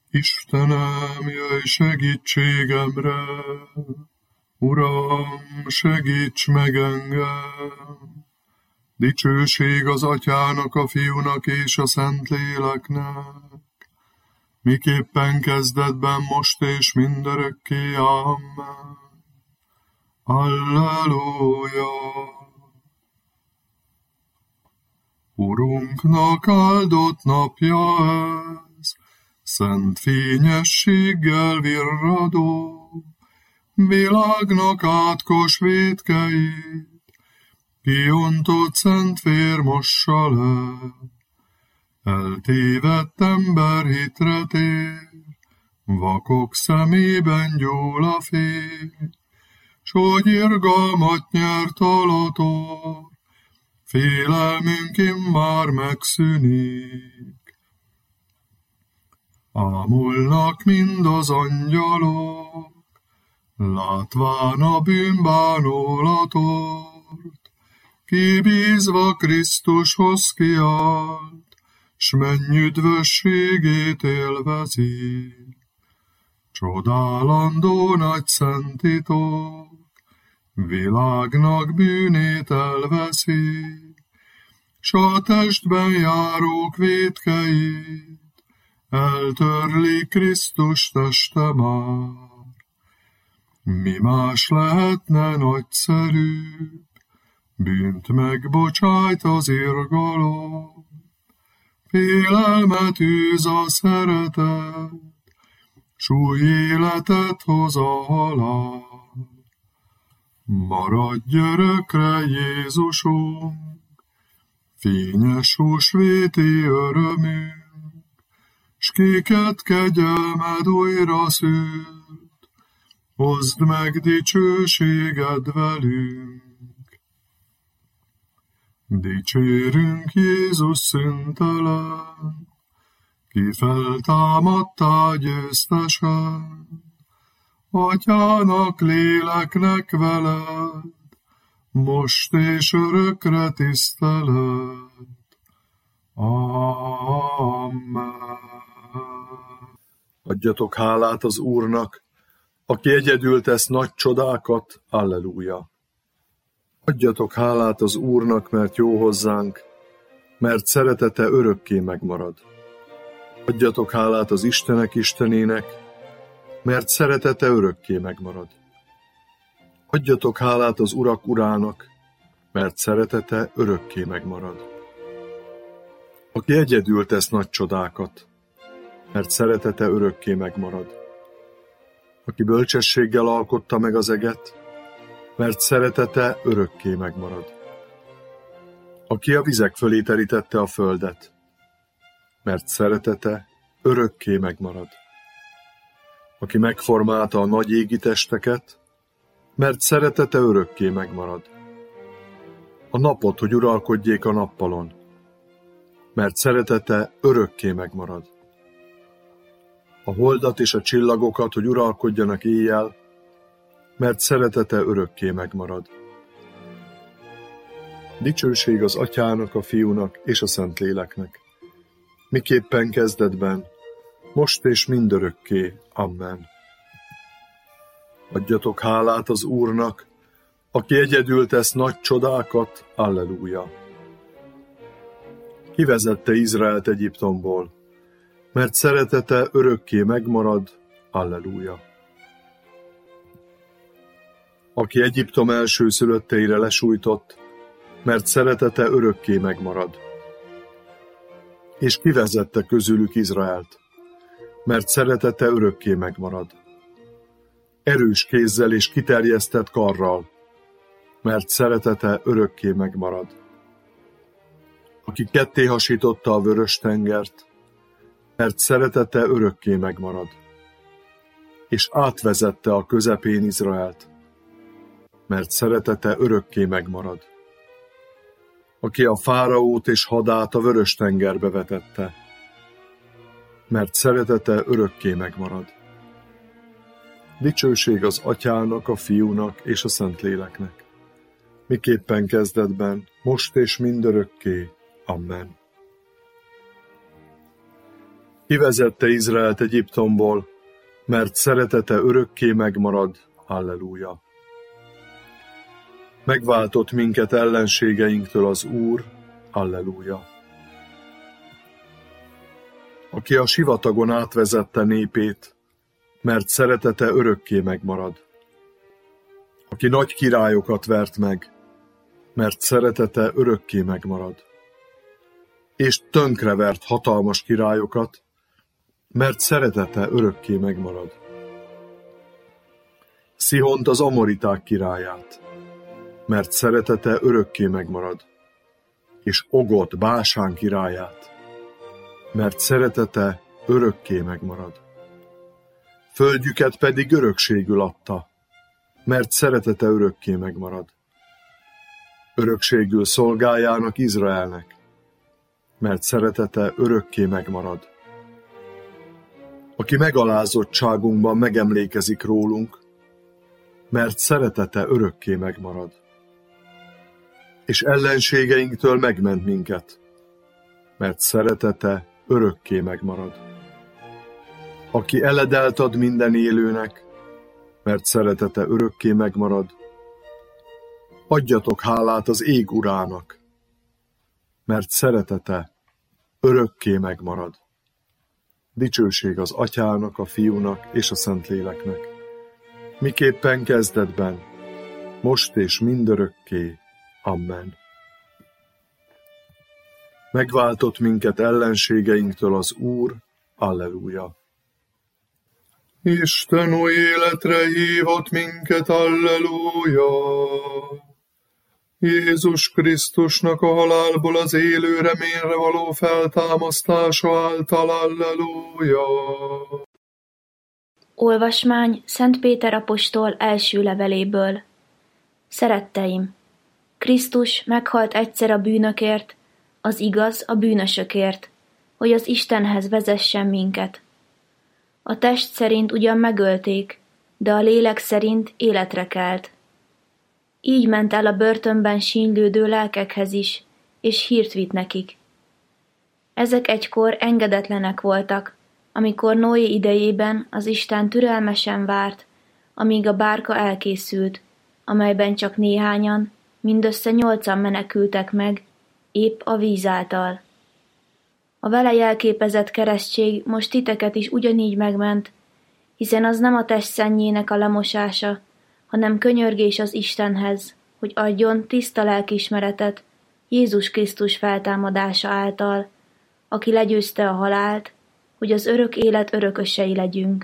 Istenem, jöjj segítségemre, Uram, segíts meg engem! Dicsőség az Atyának, a Fiúnak és a Szentléleknek, miképpen kezdetben, most és mindörökké. Amen. Alleluja! Urunknak áldott napja ez, szent fényességgel virradó, világnak átkos vétkeit, kiontott szent vér mossa le. Eltévedt ember hitre tér, vakok szemében gyúl a fény, s hogy irgalmat nyert alator, félelmünk immár megszűnik. Ámulnak mind az angyalok, látván a bűnbánulatort, kibízva Krisztushoz kiált, s menny üdvösségét élvezi. Csodálandó nagy szent titok, világnak bűnét elveszi, s a testben járók vétkeit eltörli Krisztus teste már. Mi más lehetne nagyszerűbb, bűnt megbocsájt az irgalom, félelmet űz a szeretet, s új életet hoz a halál. Maradj örökre, Jézusunk, fényes húsvéti örömünk, s kéket kegyelmed újra szült, hozd meg dicsőséged velünk. Dicsérünk Jézus szüntelen, ki feltámadtál győztesen, Atyának, léleknek veled, most és örökre tisztelet. Amen. Adjatok hálát az Úrnak, aki egyedül tesz nagy csodákat. Alleluja. Adjatok hálát az Úrnak, mert jó hozzánk, mert szeretete örökké megmarad. Adjatok hálát az Istenek Istenének, mert szeretete örökké megmarad. Adjatok hálát az Urak Urának, mert szeretete örökké megmarad. Aki egyedül tesz nagy csodákat, mert szeretete örökké megmarad. Aki bölcsességgel alkotta meg az eget, mert szeretete örökké megmarad. Aki a vizek fölé terítette a földet, mert szeretete örökké megmarad. Aki megformálta a nagy égi testeket, mert szeretete örökké megmarad. A napot, hogy uralkodjék a nappalon, mert szeretete örökké megmarad. A holdat és a csillagokat, hogy uralkodjanak éjjel, mert szeretete örökké megmarad. Dicsőség az Atyának, a Fiúnak és a Szentléleknek, miképpen kezdetben, most és mindörökké. Amen. Adjatok hálát az Úrnak, aki egyedül tesz nagy csodákat. Alleluja. Kivezette Izraelt Egyiptomból, mert szeretete örökké megmarad. Alleluja. Aki Egyiptom elsőszülötteire lesújtott, mert szeretete örökké megmarad. És kivezette közülük Izraelt, mert szeretete örökké megmarad. Erős kézzel és kiterjesztett karral, mert szeretete örökké megmarad. Aki kettéhasította a Vörös-tengert, mert szeretete örökké megmarad. És átvezette a közepén Izraelt, mert szeretete örökké megmarad. Aki a fáraót és hadát a Vörös-tengerbe vetette, mert szeretete örökké megmarad. Dicsőség az Atyának, a Fiúnak és a Szentléleknek, miképpen kezdetben, most és mindörökké. Amen. Kivezette Izraelt Egyiptomból, mert szeretete örökké megmarad. Halleluja! Megváltott minket ellenségeinktől az Úr. Halleluja! Aki a sivatagon átvezette népét, mert szeretete örökké megmarad. Aki nagy királyokat vert meg, mert szeretete örökké megmarad. És tönkrevert hatalmas királyokat, mert szeretete örökké megmarad. Szihont az amoriták királyát, mert szeretete örökké megmarad, és Ogot Básán királyát, mert szeretete örökké megmarad. Földjüket pedig örökségül adta, mert szeretete örökké megmarad. Örökségül szolgájának Izraelnek, mert szeretete örökké megmarad. Aki megalázottságunkban megemlékezik rólunk, mert szeretete örökké megmarad. És ellenségeinktől megment minket, mert szeretete örökké megmarad. Aki eledelt ad minden élőnek, mert szeretete örökké megmarad. Adjatok hálát az ég urának, mert szeretete örökké megmarad. Dicsőség az Atyának, a Fiúnak és a Szentléleknek, miképpen kezdetben, most és mindörökké. Amen. Megváltott minket ellenségeinktől az Úr. Alleluja! Isten új életre hívott minket, alleluja! Jézus Krisztusnak a halálból az élő reményre való feltámasztása által, alleluja! Olvasmány Szent Péter apostol első leveléből. Szeretteim! Krisztus meghalt egyszer a bűnökért, az igaz a bűnösökért, hogy az Istenhez vezessen minket. A test szerint ugyan megölték, de a lélek szerint életre kelt. Így ment el a börtönben sínylődő lelkekhez is, és hírt vitt nekik. Ezek egykor engedetlenek voltak, amikor Noé idejében az Isten türelmesen várt, amíg a bárka elkészült, amelyben csak néhányan, mindössze 8-an menekültek meg, épp a víz által. A vele jelképezett keresztség most titeket is ugyanígy megment, hiszen az nem a test szennyének a lemosása, hanem könyörgés az Istenhez, hogy adjon tiszta lelkiismeretet Jézus Krisztus feltámadása által, aki legyőzte a halált, hogy az örök élet örökösei legyünk.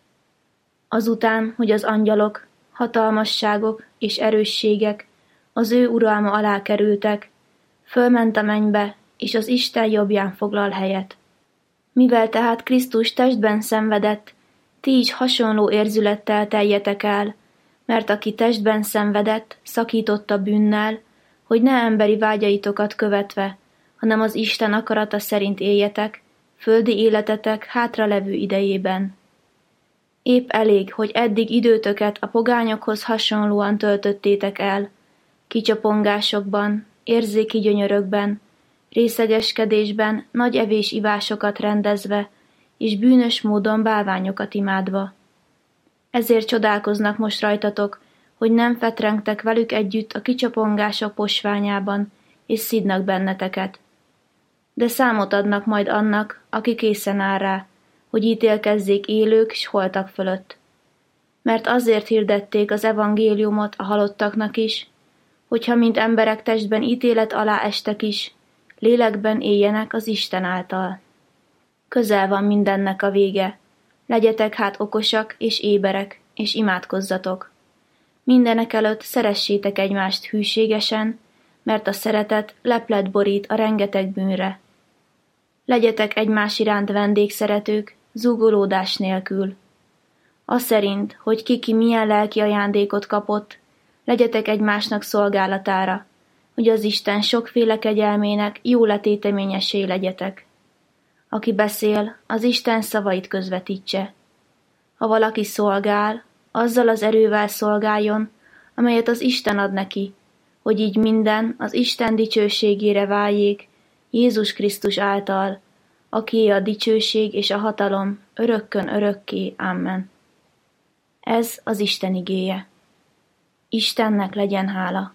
Azután, hogy az angyalok, hatalmasságok és erősségek az ő uralma alá kerültek, fölment a mennybe, és az Isten jobbján foglal helyet. Mivel tehát Krisztus testben szenvedett, ti is hasonló érzülettel teljetek el, mert aki testben szenvedett, szakította bűnnel, hogy ne emberi vágyaitokat követve, hanem az Isten akarata szerint éljetek, földi életetek hátralevő idejében. Épp elég, hogy eddig időtöket a pogányokhoz hasonlóan töltöttétek el, kicsapongásokban, érzéki gyönyörökben, részegeskedésben, nagy evés-ivásokat rendezve, és bűnös módon bálványokat imádva. Ezért csodálkoznak most rajtatok, hogy nem fetrengtek velük együtt a kicsapongások posványában, és szidnak benneteket. De számot adnak majd annak, aki készen áll rá, hogy ítélkezzék élők s holtak fölött. Mert azért hirdették az evangéliumot a halottaknak is, hogyha mint emberek testben ítélet alá estek is, lélekben éljenek az Isten által. Közel van mindennek a vége, legyetek hát okosak és éberek, és imádkozzatok. Mindenekelőtt szeressétek egymást hűségesen, mert a szeretet leplet borít a rengeteg bűnre. Legyetek egymás iránt vendégszeretők, zúgolódás nélkül. Az szerint, hogy ki milyen lelki ajándékot kapott, legyetek egymásnak szolgálatára, hogy az Isten sokféle kegyelmének jó letéteményessé legyetek. Aki beszél, az Isten szavait közvetítse. Ha valaki szolgál, azzal az erővel szolgáljon, amelyet az Isten ad neki, hogy így minden az Isten dicsőségére váljék, Jézus Krisztus által, akié a dicsőség és a hatalom örökkön örökké. Amen. Ez az Isten igéje. Istennek legyen hála.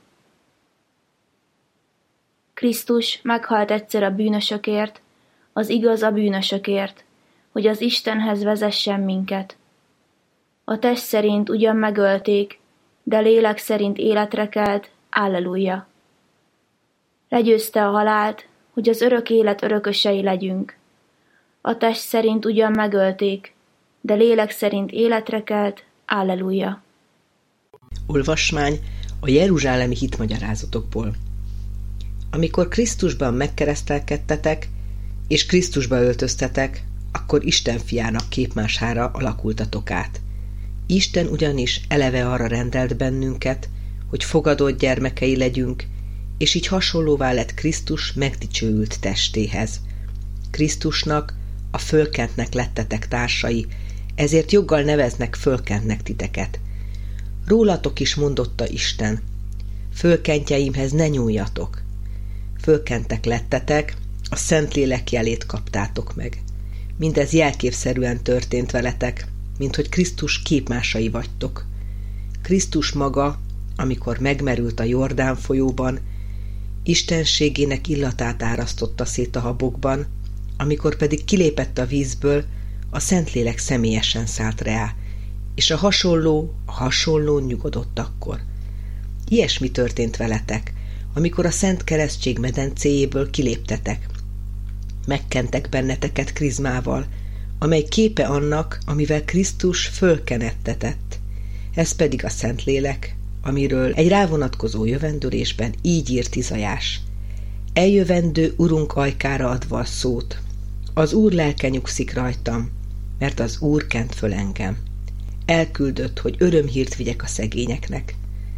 Krisztus meghalt egyszer a bűnösökért, az igaz a bűnösökért, hogy az Istenhez vezessen minket. A test szerint ugyan megölték, de lélek szerint életre kelt. Alleluja! Legyőzte a halált, hogy az örök élet örökösei legyünk. A test szerint ugyan megölték, de lélek szerint életre kelt. Alleluja! Olvasmány a jeruzsálemi hitmagyarázatokból. Amikor Krisztusban megkeresztelkedtetek, és Krisztusba öltöztetek, akkor Isten fiának képmására alakultatok át. Isten ugyanis eleve arra rendelt bennünket, hogy fogadott gyermekei legyünk, és így hasonlóvá lett Krisztus megdicsőült testéhez. Krisztusnak, a fölkentnek lettetek társai, ezért joggal neveznek fölkentnek titeket. Rólatok is mondotta Isten, fölkentjeimhez ne nyúljatok. Fölkentek lettetek, a Szentlélek jelét kaptátok meg. Mindez jelképszerűen történt veletek, minthogy Krisztus képmásai vagytok. Krisztus maga, amikor megmerült a Jordán folyóban, istenségének illatát árasztotta szét a habokban, amikor pedig kilépett a vízből, a Szentlélek személyesen szállt rá, és a hasonlón nyugodott akkor. Ilyesmi történt veletek, amikor a Szent Keresztség medencéjéből kiléptetek. Megkentek benneteket krizmával, amely képe annak, amivel Krisztus fölkenettetett. Ez pedig a Szentlélek, amiről egy rávonatkozó jövendőlésben így írt Izajás. Eljövendő Urunk ajkára adva a szót. Az Úr lelke nyugszik rajtam, mert az Úr kent föl engem. Elküldött, hogy örömhírt vigyek a szegényeknek.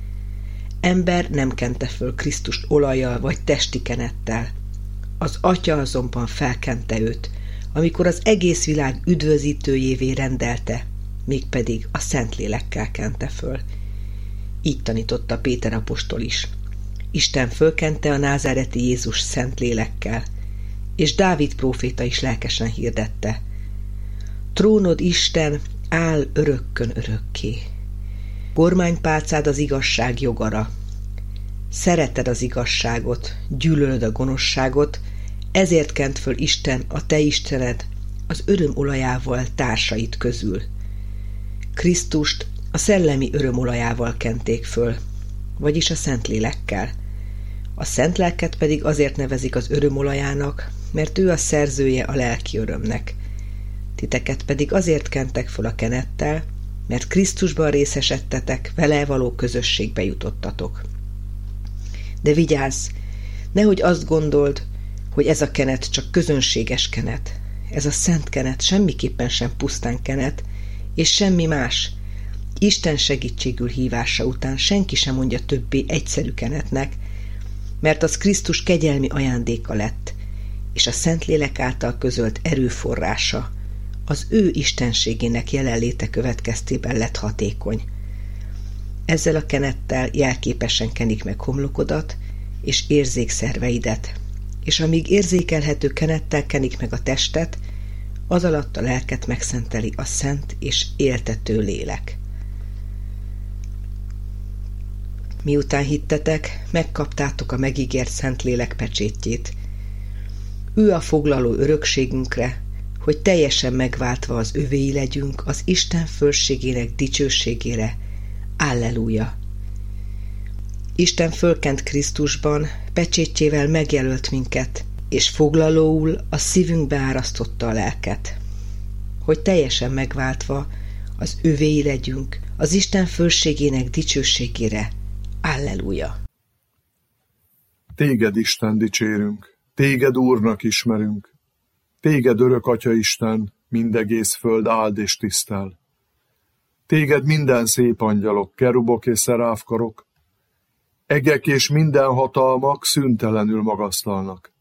Ember nem kente föl Krisztust olajjal vagy testi kenettel. Az Atya azonban felkente őt, amikor az egész világ üdvözítőjévé rendelte, mégpedig a Szentlélekkel kente föl. Így tanította Péter apostol is. Isten fölkente a názáreti Jézus Szentlélekkel, és Dávid próféta is lelkesen hirdette. Trónod Isten áll örökkön örökké. Kormánypálcád az igazság jogara. Szereted az igazságot, gyűlölöd a gonoszságot, ezért kent föl Isten, a te Istened, az örömolajával társait közül. Krisztust a szellemi örömolajával kenték föl, vagyis a Szentlélekkel. A Szent Lelket pedig azért nevezik az örömolajának, mert ő a szerzője a lelki örömnek. Titeket pedig azért kentek föl a kenettel, mert Krisztusban részesedtetek, vele való közösségbe jutottatok. De vigyázz, nehogy azt gondold, hogy ez a kenet csak közönséges kenet. Ez a szent kenet semmiképpen sem pusztán kenet, és semmi más. Isten segítségül hívása után senki sem mondja többé egyszerű kenetnek, mert az Krisztus kegyelmi ajándéka lett, és a Szentlélek által közölt erőforrása, az ő istenségének jelenléte következtében lett hatékony. Ezzel a kenettel jelképesen kenik meg homlokodat és érzékszerveidet, és amíg érzékelhető kenettel kenik meg a testet, az alatt a lelket megszenteli a szent és éltető lélek. Miután hittetek, megkaptátok a megígért Szentlélek pecsétjét. Ő a foglaló örökségünkre, hogy teljesen megváltva az övéi legyünk az Isten fölségének dicsőségére. Alleluja! Isten fölkent Krisztusban, pecsétjével megjelölt minket, és foglalóul a szívünkbe árasztotta a lelket. Hogy teljesen megváltva az övéi legyünk az Isten fölségének dicsőségére. Alleluja! Téged, Isten, dicsérünk, téged Úrnak ismerünk, téged örök Atya Isten, mindegész föld áld és tisztel. Téged minden szép angyalok, kerubok és szeráfkarok, egek és minden hatalmak szüntelenül magasztalnak.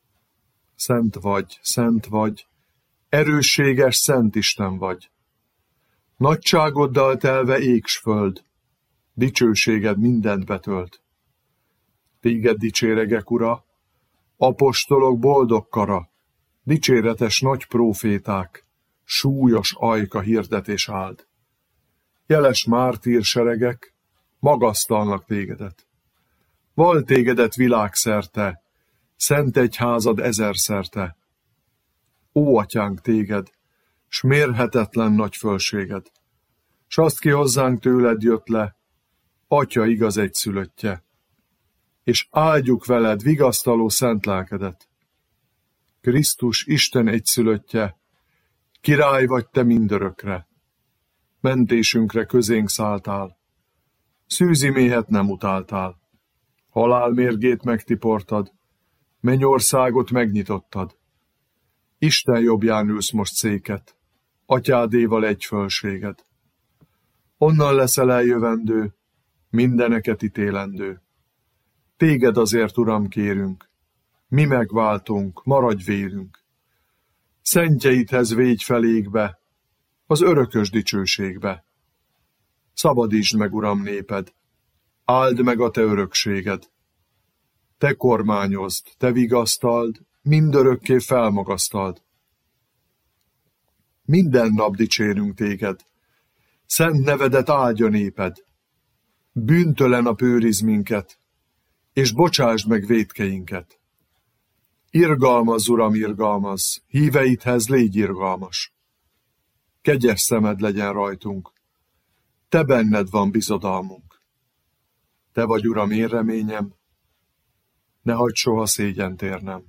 Szent vagy, erősséges Szent Isten vagy. Nagyságoddal telve ég s föld, dicsőséged mindent betölt. Téged dicséregek, Ura, apostolok boldog kara, Dicséretes nagy próféták, súlyos ajka hirdetés áld. Jeles mártírseregek magasztalnak tégedet. Val tégedet világszerte, szent egyházad ezerszerte. Ó, atyánk téged, s mérhetetlen nagy fölséged, s azt ki hozzánk tőled jött le, Atya igaz egyszülöttje, és áldjuk veled vigasztaló szent lelkedet. Krisztus Isten egyszülöttje, király vagy te mindörökre, mentésünkre közénk szálltál, szűzi méhet nem utáltál, halál mérgét megtiportad, mennyországot megnyitottad. Isten jobbján ülsz most széket, atyádéval egy fölséged. Onnan leszel eljövendő, mindeneket ítélendő. Téged azért, Uram, kérünk, mi megváltunk, maradj vélünk. Szentjeidhez végy felékbe, az örökös dicsőségbe. Szabadítsd meg, Uram, néped, áld meg a te örökséged. Te kormányozd, te vigasztald, mindörökké felmagasztald. Minden nap dicsérünk téged, szent nevedet áldja néped. Bűntelen a őriz minket, és bocsásd meg vétkeinket. Irgalmazz, Uram, irgalmazz, híveidhez légy irgalmas. Kegyes szemed legyen rajtunk, te benned van bizodalmunk. Te vagy, Uram, én reményem, ne hagyd soha szégyent érnem.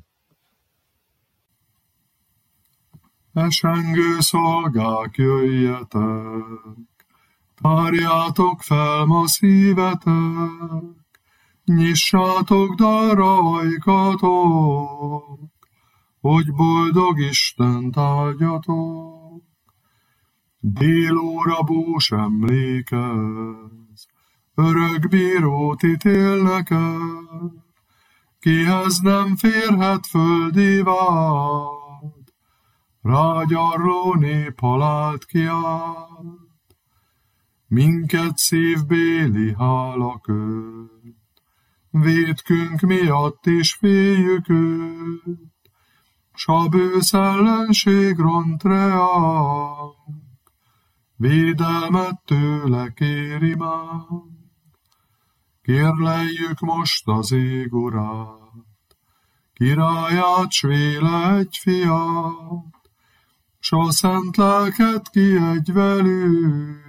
Esengő szolgák, jöjjetek, tárjátok fel ma szívetek, nyissátok darra ajkatok, hogy boldog Istent áldjatok. Délóra bús emlékez, örök bírót ítélnek el, kihez nem férhet földi vád, rágyarló nép halált kiált. Minket szívbéli hála köt, vétkünk miatt is féljük őt, s a bősz ellenség ront reánk, védelmet tőle kéri már. Kérleljük most az ég urát, királyát, s véle egy fiát, s a szent lelket kiadj velük,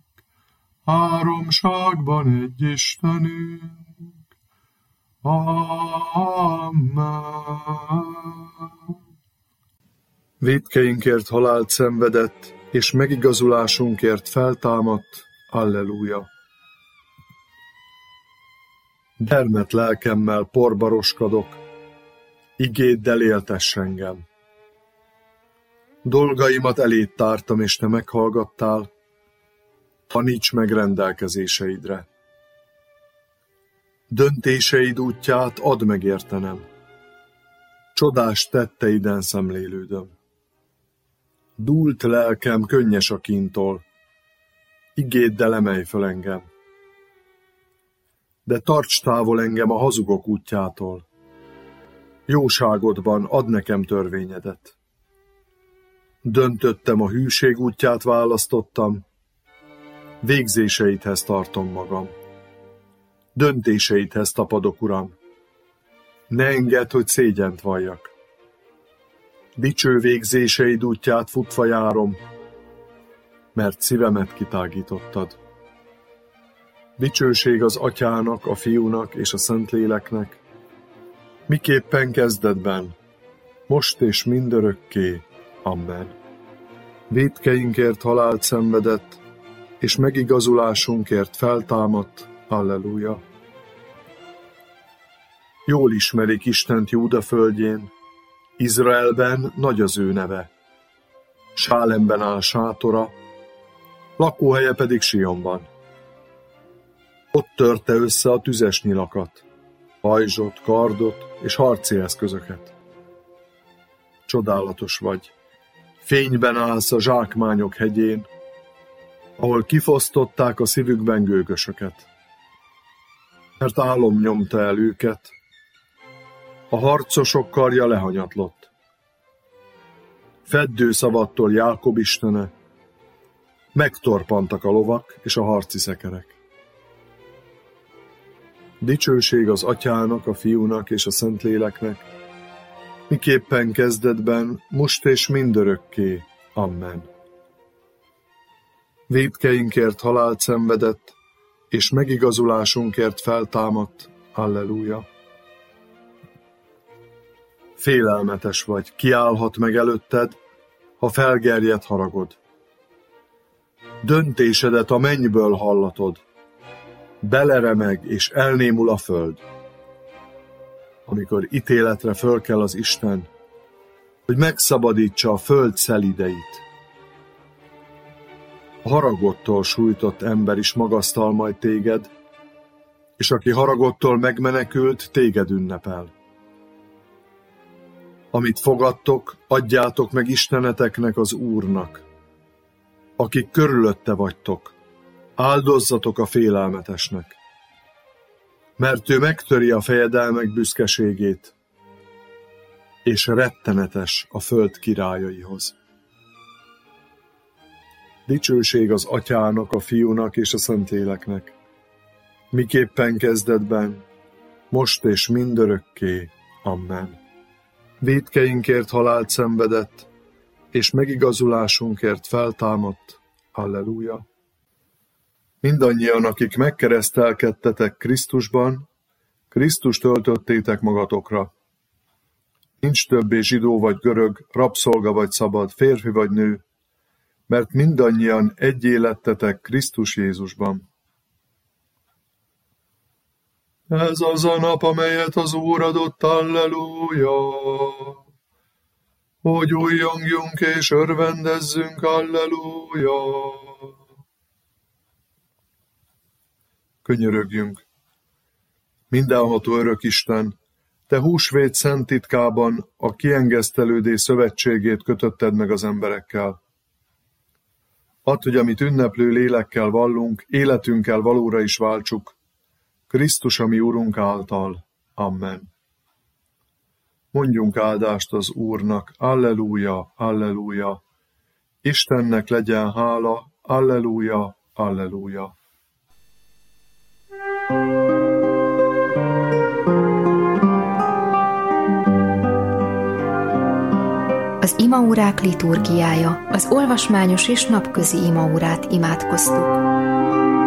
háromságban egy Istenünk. Amen. Vétkeinkért halált szenvedett, és megigazulásunkért feltámadt. Alleluja. Dermedt lelkemmel porba roskadok, igéddel éltess engem. Dolgaimat eléd tártam, és te meghallgattál, taníts meg rendelkezéseidre. Döntéseid útját add meg értenem, csodás tetteiden szemlélődöm. Dúlt lelkem könnyes a kíntól, igéddel emelj föl engem. De tarts távol engem a hazugok útjától, jóságodban add nekem törvényedet. Döntöttem, a hűség útját választottam, végzéseidhez tartom magam. Döntéseidhez tapadok, Uram. Ne engedd, hogy szégyent valljak. Dicső végzéseid útját futva járom, mert szívemet kitágítottad. Dicsőség az Atyának, a Fiúnak és a Szentléleknek, miképpen kezdetben, most és mindörökké. Amen. Vétkeinkért halált szenvedett, és megigazulásunkért feltámadt. Alleluja. Jól ismerik Istent Júda földjén, Izraelben nagy az ő neve. Sálemben áll sátora, lakóhelye pedig Sionban. Ott törte össze a tüzes nyilakat, pajzsot, kardot és harci eszközöket. Csodálatos vagy, fényben állsz a zsákmányok hegyén, ahol kifosztották a szívükben gőgösöket. Mert álom nyomta el őket, a harcosok karja lehanyatlott. feddő szavattól Jákob istene, megtorpantak a lovak és a harci szekerek. Dicsőség az Atyának, a Fiúnak és a Szentléleknek, miképpen kezdetben, most és mindörökké. Amen. Vétkeinkért halált szenvedett, és megigazulásunkért feltámadt. Alleluja. Félelmetes vagy, kiállhat meg előtted, ha felgerjed haragod. Döntésedet a mennyből hallatod, beleremeg és elnémul a föld. Amikor ítéletre fölkel az Isten, hogy megszabadítsa a föld szelídeit. A haragodtól sújtott ember is magasztal majd téged, és aki haragodtól megmenekült, téged ünnepel. Amit fogadtok, adjátok meg isteneteknek, az Úrnak. Akik körülötte vagytok, áldozzatok a félelmetesnek. Mert ő megtöri a fejedelmek büszkeségét, és rettenetes a föld királyaihoz. Dicsőség az Atyának, a Fiúnak és a Szentléleknek, miképpen kezdetben, most és mindörökké. Amen. Vétkeinkért halált szenvedett, és megigazulásunkért feltámadt. Alleluja. Mindannyian, akik megkeresztelkedtetek Krisztusban, Krisztust öltöttétek magatokra. Nincs többé zsidó vagy görög, rabszolga vagy szabad, férfi vagy nő, mert mindannyian egyé lettetek Krisztus Jézusban. Ez az a nap, amelyet az Úr adott, alleluja! Hogy újjongjunk és örvendezzünk, alleluja! Könyörögjünk! Mindenható örök Isten, te húsvét szent titkában a kiengesztelődés szövetségét kötötted meg az emberekkel. Add, hogy amit ünneplő lélekkel vallunk, életünkkel valóra is váltsuk, Krisztus, a mi Urunk által. Amen. Mondjunk áldást az Úrnak, alleluja, alleluja. Istennek legyen hála, alleluja, alleluja. Az imaórák liturgiája, az olvasmányos és napközi imaórát imádkoztuk.